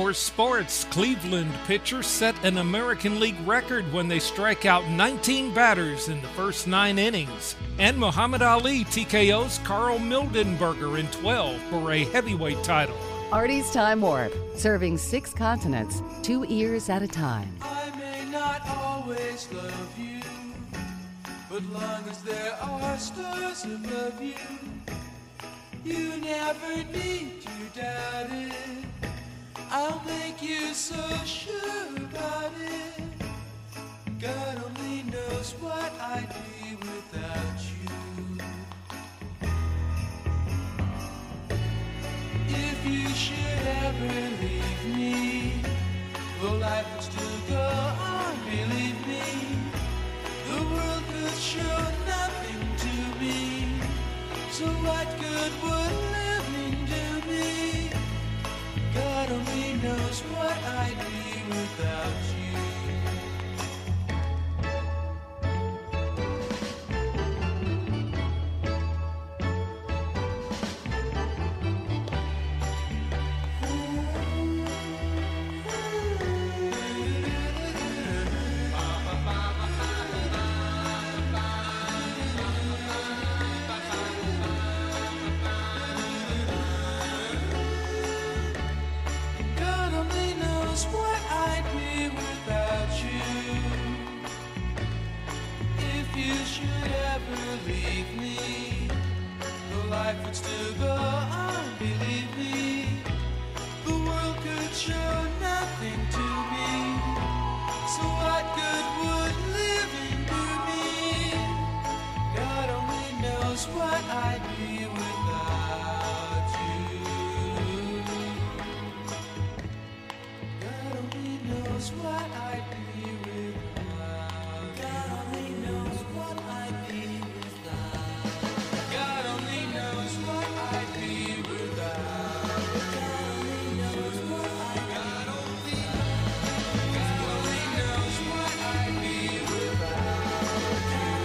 Outdoor Sports, Cleveland pitchers set an American League record when they strike out 19 batters in the first 9 innings. And Muhammad Ali TKO's Carl Mildenberger in 12 for a heavyweight title. Artie's Time Warp, serving 6 continents, 2 ears at a time. I may not always love you, but long as there are stars above you, you never need to doubt it. I'll make you so sure about it. God only knows what I'd be without you. If you should ever leave me, well, life would still go on, believe me. The world could show nothing to me, so what good would living do me? God only knows what I'd be without you. Life would still go on, believe me. The world could show nothing to me, so what good would living do me? God only knows what I'd be without you. God only knows what I'd be without. God only knows what I'd be without. God only knows what I'd be without. God only knows what I'd be without. God only knows what I'd be without.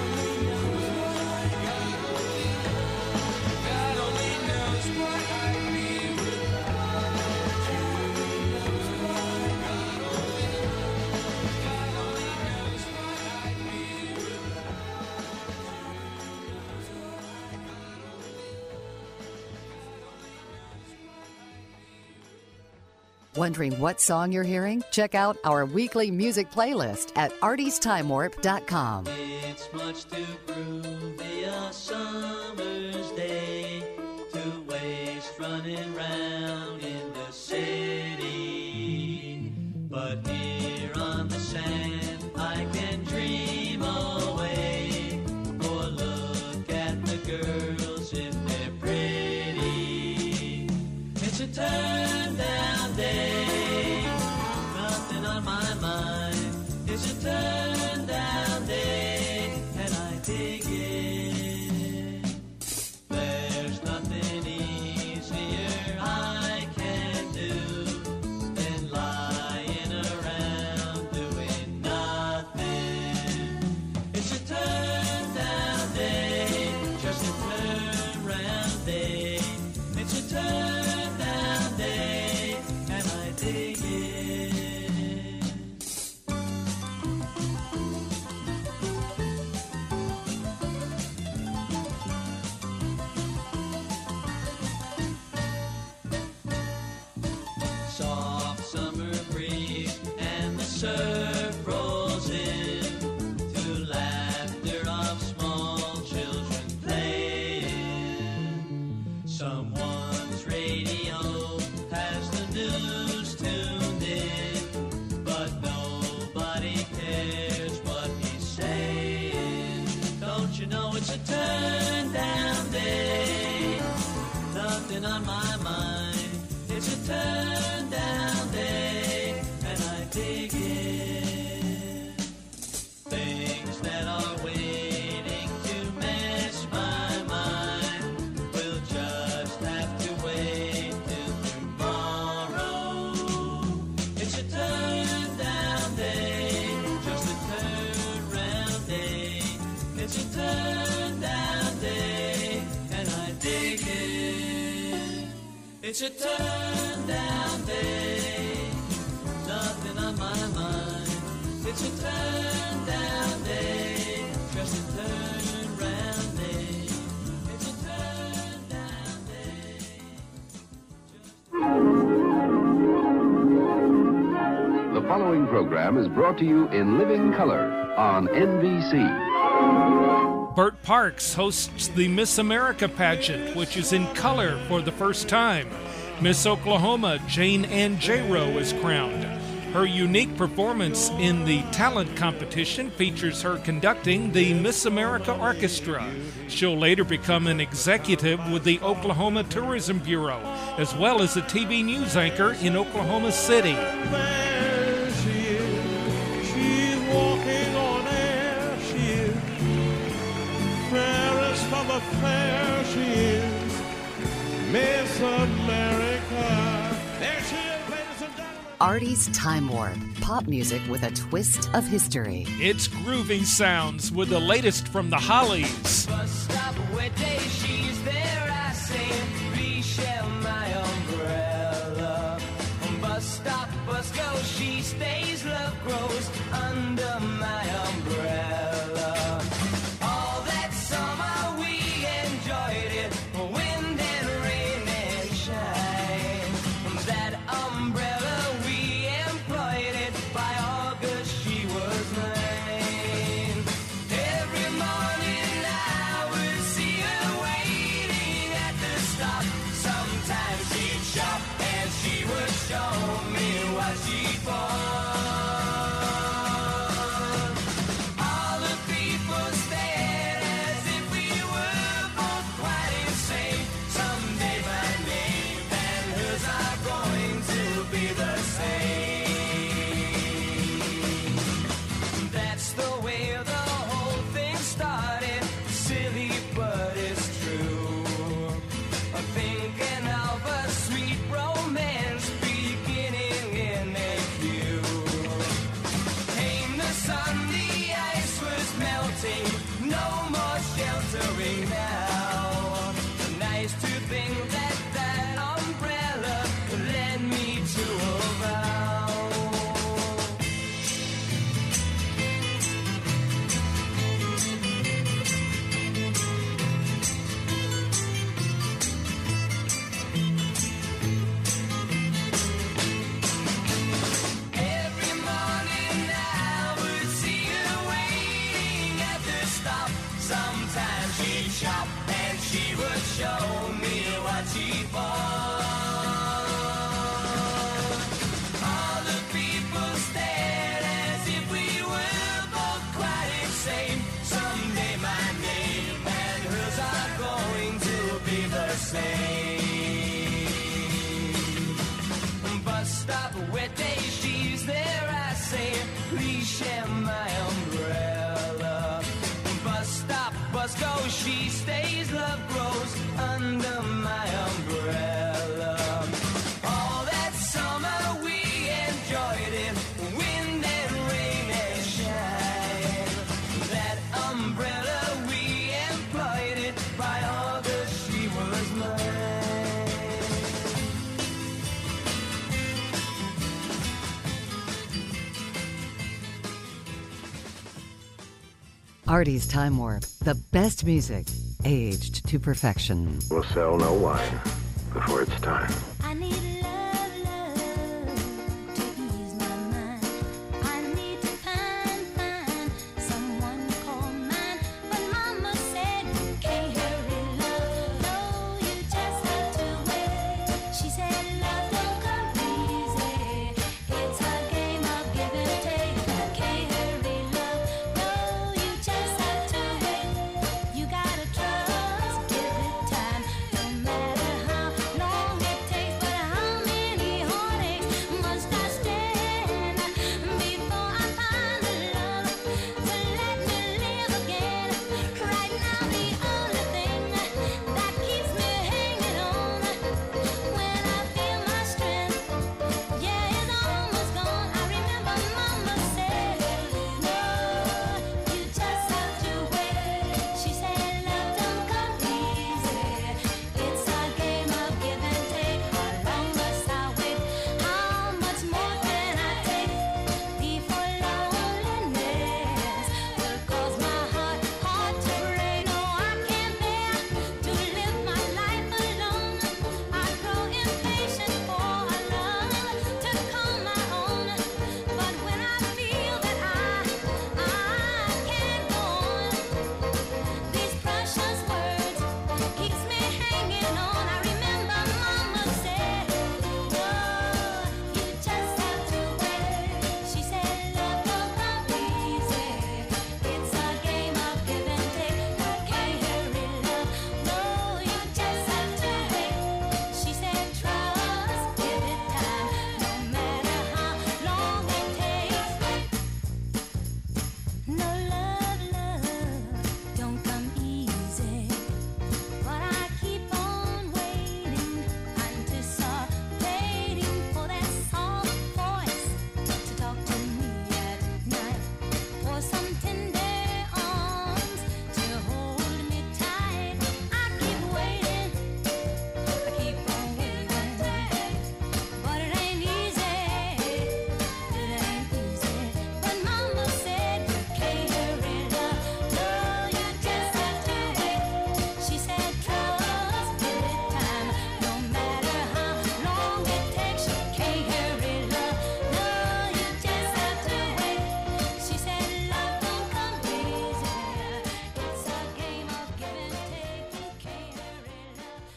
God only knows what I'd be Wondering what song you're hearing? Check out our weekly music playlist at artiestimewarp.com. It's much too groovy a summer's day to waste running round in the city. But here on the sand I can dream away, or look at the girls if they're pretty. It's a turn down day, nothing on my mind. It's a turn down day, and I dig it. There's nothing easier I can do than lying around doing nothing. It's a turn down day, just a turn round day. It's a turn down day, and I dig it. Soft summer breeze and the surf rolls in to laughter of small children playing. Someone's radio has the news tuned in, but nobody cares what he's saying. Don't you know it's a turn down day? Nothing on my mind. It's a turn down day, and I dig it. Things that are waiting to mess my mind will just have to wait till tomorrow. It's a turn down day, just a turn round day. It's a turn down day, and I dig it. It's a turn down day. It's a turn down day, just a turn round day. It's a turn down day. The following program is brought to you in living color on NBC. Bert Parks hosts the Miss America pageant, which is in color for the first time. Miss Oklahoma Jane Ann Jaro is crowned. Her unique performance in the talent competition features her conducting the Miss America Orchestra. She'll later become an executive with the Oklahoma Tourism Bureau, as well as a TV news anchor in Oklahoma City. There she is. She's walking on air. She is fairest of the fair. She is Miss America. There she is, ladies and gentlemen. Artie's Time Warp. Pop music with a twist of history. It's grooving sounds with the latest from the Hollies. Bus stop, where day she's there, I say, please share my umbrella. Bus stop, bus go, she stays, love grows under my umbrella. All that summer we enjoyed it, wind and rain and shine. That umbrella we employed it, by August she was mine. Every morning I would see her waiting at the stop. Sometimes she'd shop and she would show me what she bought. All the people stared as if we were both quite insane. Someday my name and hers are going to be the same. That's the way the whole thing started. Silly, but it's true. Thinking of a sweet romance beginning in a few. Came the sun, the ice was melting. No more sheltering now. Nice to think that that umbrella led me to a vow. Every morning I would see her waiting at the stop. Sometimes she'd shop and she would show me what she bought. All the people stared as if we were both quite insane. Someday my name and hers are going to be the same. Bus stop, wet day, she's there, I say, please share my umbrella. Bus stop, bus go, she stays, love grows under my umbrella. All that summer we enjoyed it, wind and rain and shine. That umbrella we employed it, by August she was mine. Artie's Time Warp. The best music, aged to perfection. We'll sell no wine before it's time. I need love, love to ease my mind. I need to find someone to call mine. But Mama said you can't hurry love. No, you just have to wait. She said love don't come easy. It's a game of give and take. You can't hurry love. No, you just have to wait. You gotta trust, give it time. No matter how long it takes.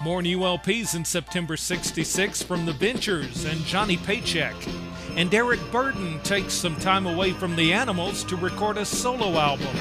More new LPs in September '66 from the Ventures and Johnny Paycheck. And Eric Burdon takes some time away from the Animals to record a solo album.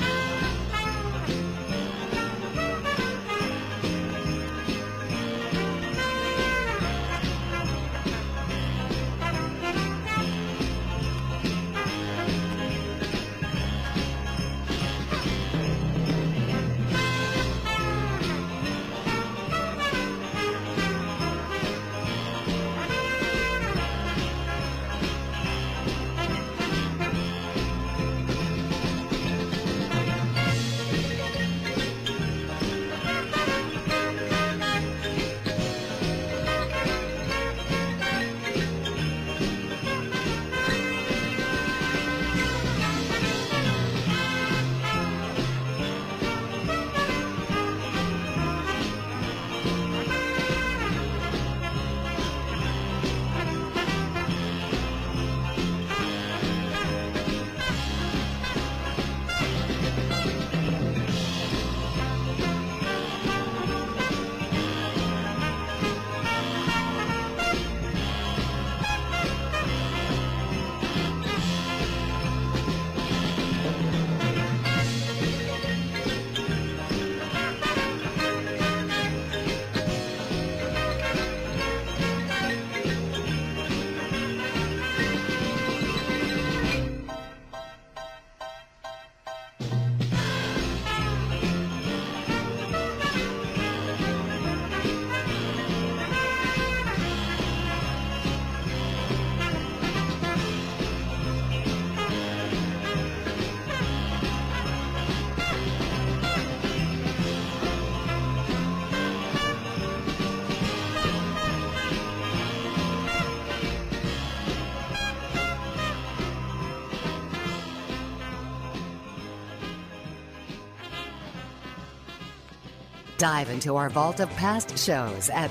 Dive into our vault of past shows at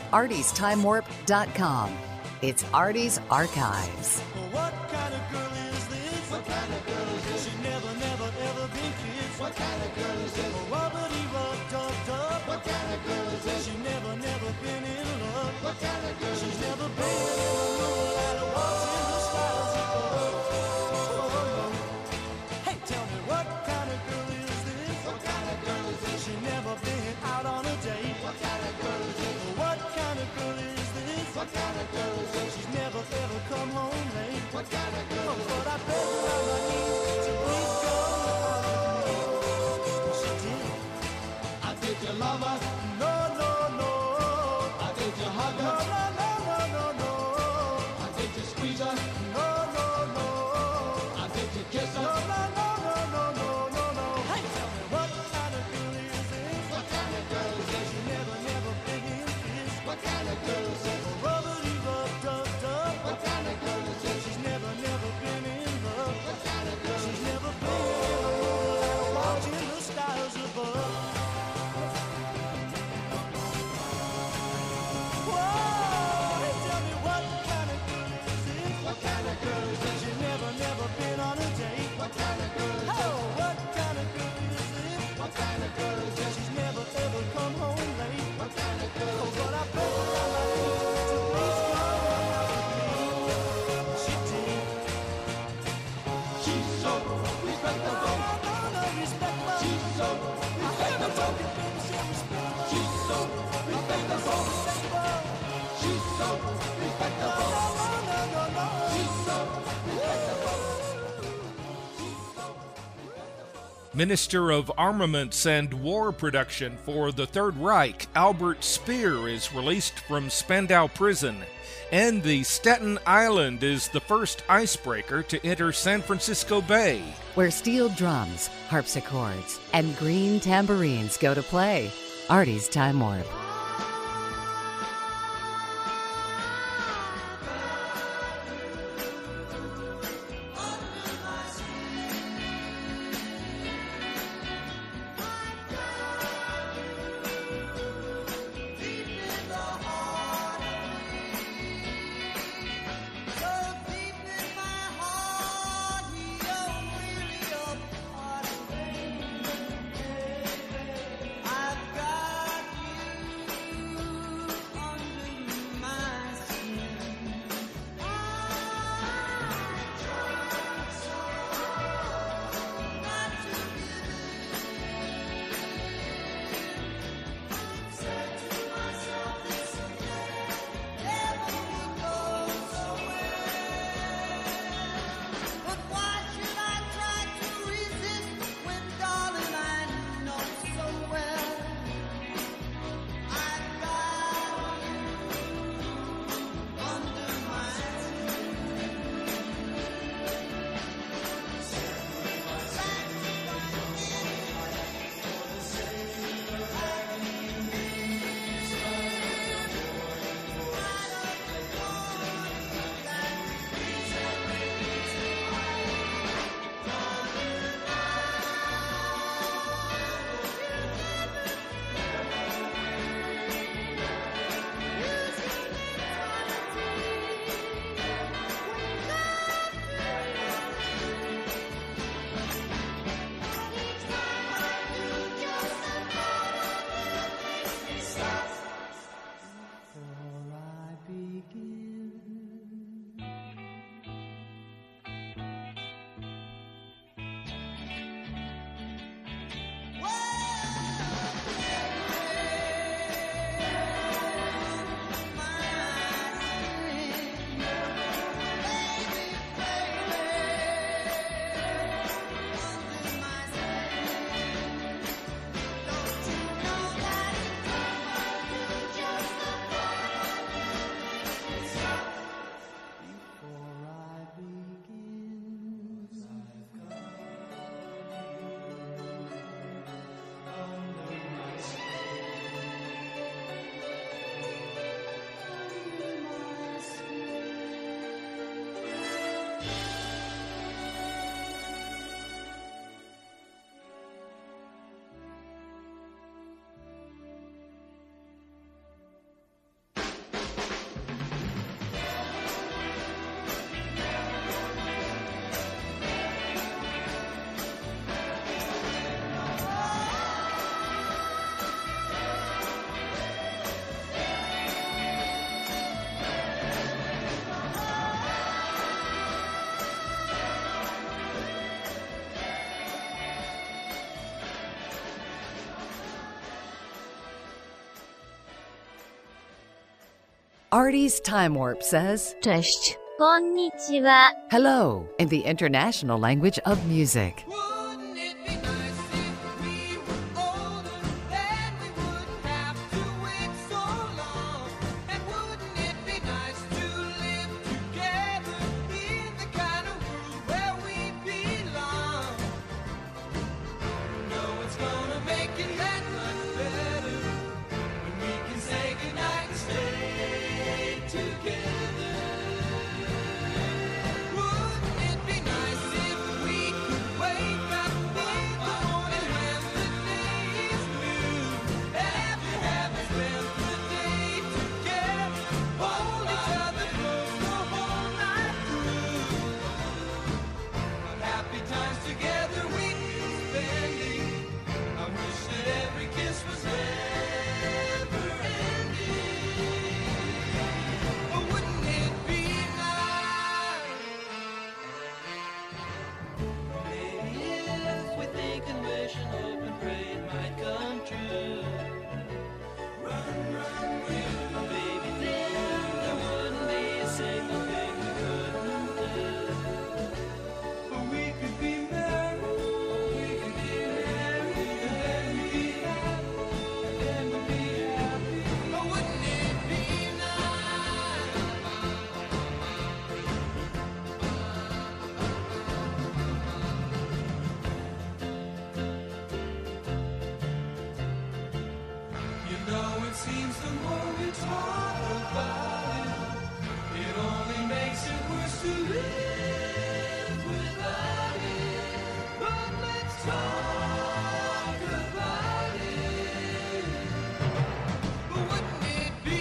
artiesTimeWarp.com. It's Artie's Archives. What kind of girl is this? What kind of girl is this? She never, ever been kissed. What kind of girl is this? Rubbity-rub-dub-dub. What kind of girl is this? She never been in love. What kind of girl? She's never been in a moonlight watching the stars above. Hey, tell me, what kind of girl is this? What kind of girl is this? She never been out on a date. What kind of girl is this? What kind of girl is this? What kind of girl is this? She's never ever come home late. What kind of girl is this? But I beg her on my knees to please go out with me. She did. I did you love her? No, no, no. I did you hug her? No, no, no, no, no, no. I did you squeeze her? No, no, no. I did you kiss her? No, no, no, no, no, no, no, no. Hey, tell me, what kind of girl is this? What kind of girl is this? She never been in this. What kind of girl is this? Rubbity-rub-dub-dub. What kind of girl is this? She's never been in love. What kind of girl? She's never been in a moonlight watching the stars above. Whoa, hey, tell me, what kind of girl is this? What kind of girl is this? She's never been on a date. What kind of girl is this? Oh, what kind of girl is this? What kind of girl is this? She's never ever come home late. What kind of girl is this? But I bet her on my knees to please come out with me. She did. She's so respectable. No, no, respectable. She's so respectable. She's so respectable. She's so respectable. No, no, no, no. She's so respectable. Minister of Armaments and War Production for the Third Reich, Albert Speer, is released from Spandau Prison, and the Staten Island is the first icebreaker to enter San Francisco Bay. Where steel drums, harpsichords, and green tambourines go to play. Artie's Time Warp. I've got you. Artie's Time Warp says, Cześć. Konnichiwa. hello in the international language of music. Wouldn't it be nice if we were older, then we wouldn't have to wait so long? And wouldn't it be nice to live together in the kind of world where we belong? No, it's gonna make it that much better when we can say goodnight and stay together. Wouldn't it be nice if we could wake up in the morning when the day is blue? After having spent the day together, hold each other close the whole night through. What happy times together we'd be spending. I wish that every kiss was never ending. But wouldn't it be nice? Maybe if we think and wish and hope and pray it might come true. Run, run, run, baby, then there wouldn't be a single thing we couldn't do. But we could be married, we could be married, and then we'd be happy, and then we'd be happy. But wouldn't it be nice? You know, it seems the more we talk about it, it only makes it worse to live without it. But let's talk about it. But wouldn't it be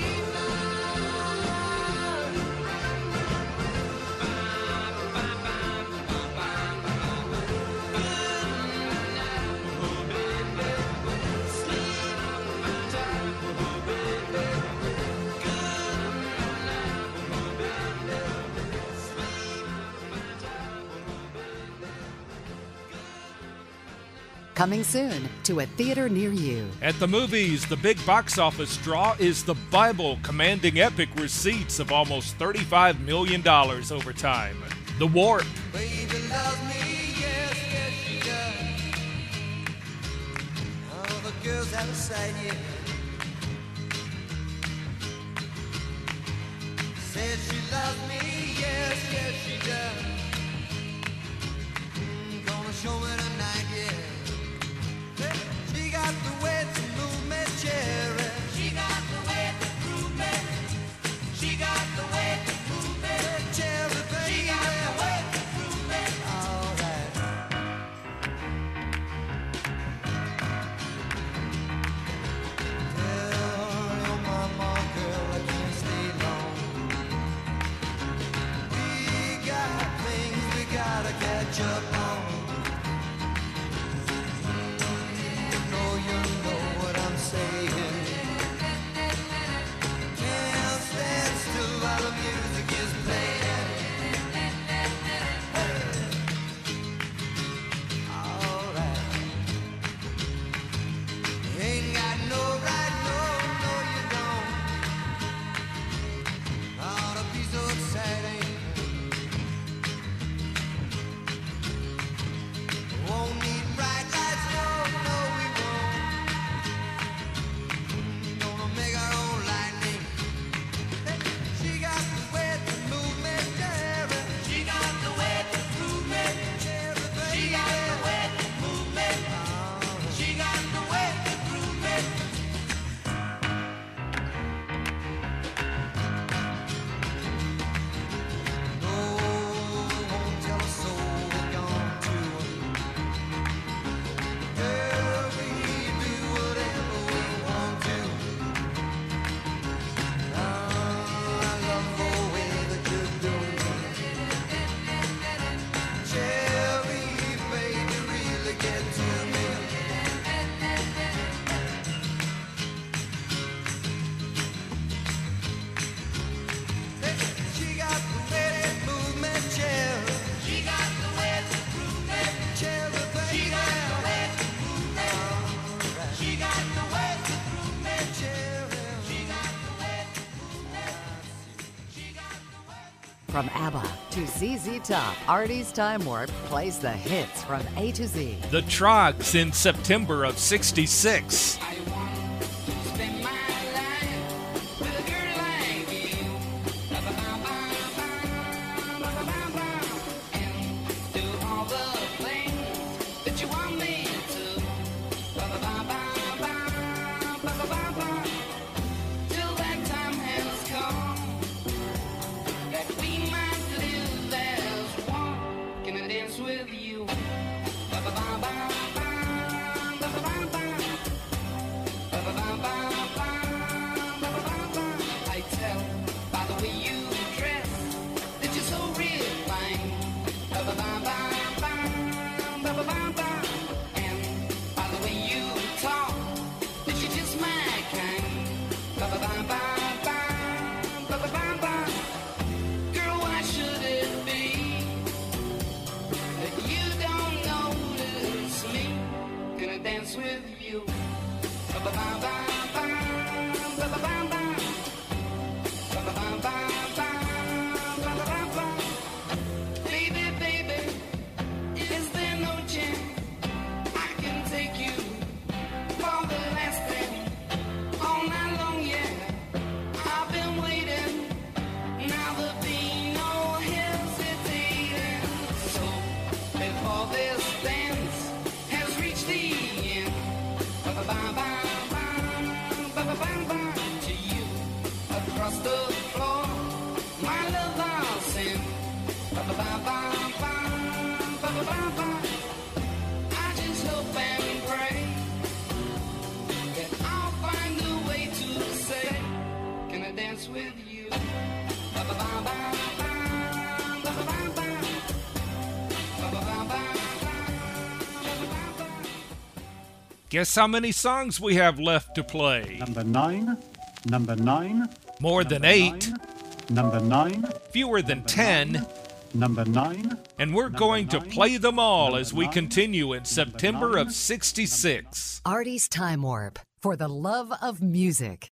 Coming soon to a theater near you. At the movies, the big box office draw is The Bible, commanding epic receipts of almost $35 million over time. The Warp, Baby loves me, yes, yes she does. All the girls have a side, yeah. Said she loves me, yes, yes she does. Gonna show me tonight, yeah. She got the way to move me, cherry. She got the way to move me. She got the way to move me, cherry, baby. She got the way to move me. All right. Tell your mama, girl, I can't stay long. We From ABBA to ZZ Top, Artie's Time Warp plays the hits from A to Z. The Trogs in September of '66. Guess how many songs we have left to play? Number 9. Number 9. More than 8. Number 9. Fewer than 10. Number 9. And we're going to play them all as we continue in September of '66. Artie's Time Warp, for the love of music.